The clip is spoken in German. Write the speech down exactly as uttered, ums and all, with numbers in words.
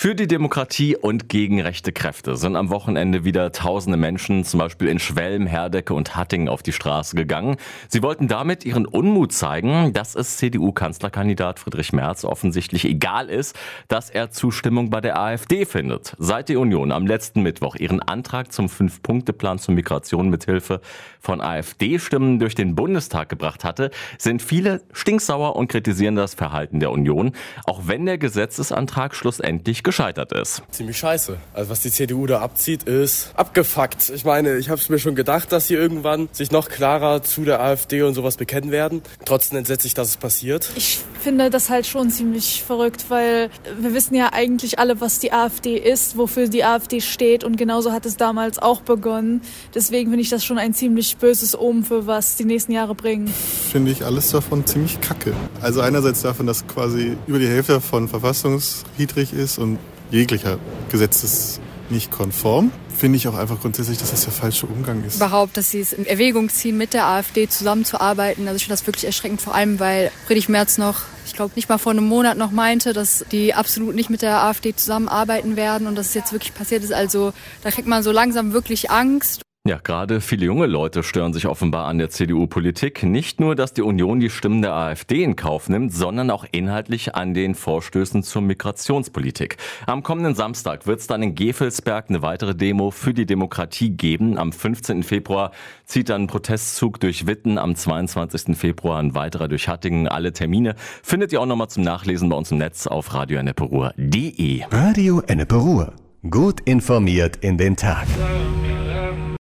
Für die Demokratie und gegen rechte Kräfte sind am Wochenende wieder tausende Menschen, zum Beispiel in Schwelm, Herdecke und Hattingen, auf die Straße gegangen. Sie wollten damit ihren Unmut zeigen, dass es C D U-Kanzlerkandidat Friedrich Merz offensichtlich egal ist, dass er Zustimmung bei der AfD findet. Seit die Union am letzten Mittwoch ihren Antrag zum Fünf-Punkte-Plan zur Migration mithilfe von AfD-Stimmen durch den Bundestag gebracht hatte, sind viele stinksauer und kritisieren das Verhalten der Union, auch wenn der Gesetzesantrag schlussendlich gescheitert ist. Ziemlich scheiße. Also was die C D U da abzieht, ist abgefuckt. Ich meine, ich habe es mir schon gedacht, dass sie irgendwann sich noch klarer zu der AfD und sowas bekennen werden. Trotzdem entsetzt ich, dass es passiert. Ich finde das halt schon ziemlich verrückt, weil wir wissen ja eigentlich alle, was die AfD ist, wofür die AfD steht, und genauso hat es damals auch begonnen. Deswegen finde ich das schon ein ziemlich böses Omen für was die nächsten Jahre bringen. Finde ich alles davon ziemlich kacke. Also einerseits davon, dass quasi über die Hälfte davon verfassungswidrig ist und jeglicher Gesetz ist nicht konform. Finde ich auch einfach grundsätzlich, dass das der falsche Umgang ist. Überhaupt, dass sie es in Erwägung ziehen, mit der AfD zusammenzuarbeiten. Also ich finde das wirklich erschreckend, vor allem weil Friedrich Merz noch, ich glaube nicht mal vor einem Monat noch meinte, dass die absolut nicht mit der AfD zusammenarbeiten werden und dass es jetzt wirklich passiert ist. Also da kriegt man so langsam wirklich Angst. Ja, gerade viele junge Leute stören sich offenbar an der C D U-Politik. Nicht nur, dass die Union die Stimmen der AfD in Kauf nimmt, sondern auch inhaltlich an den Vorstößen zur Migrationspolitik. Am kommenden Samstag wird es dann in Gevelsberg eine weitere Demo für die Demokratie geben. Am fünfzehnten Februar zieht dann ein Protestzug durch Witten, am zweiundzwanzigsten Februar ein weiterer durch Hattingen. Alle Termine findet ihr auch nochmal zum Nachlesen bei uns im Netz auf radio ennepe ruhr punkt de. Radio Ennepe Ruhr. Gut informiert in den Tag.